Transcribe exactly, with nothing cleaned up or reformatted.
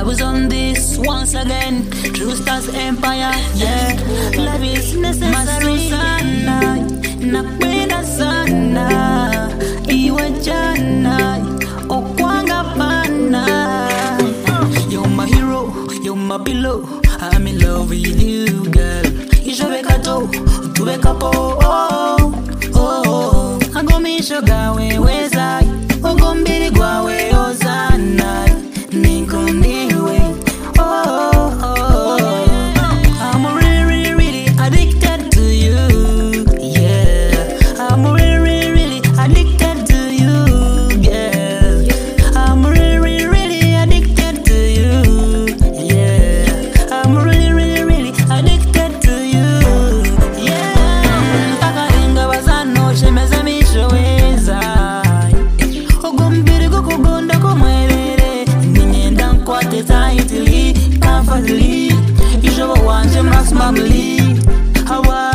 was on this once again. True Stars Empire, yeah. Love is necessary. Sana, napenda sana. Iwe jana, okwanga pana. You're my hero, you're my pillow. I'm in love with you, girl. Ishobe kato, tuwe kapo. Oh, oh, agomisho gawe weza. Ogombiri gwawe ozana. Ninkundiwe. Oh, oh, oh. I'm really, really addicted to you. Yeah. I'm really, really addicted to you. Yeah. I'm really, really addicted to you. Yeah. I'm really, really, really addicted to you. Yeah. Kakaringa bazano shemeza mishoweza. Ogombiri kukugonda kumwelele. Ninyenda nkwate tightly, comfortably. Ishobo wanje maximally. Hawa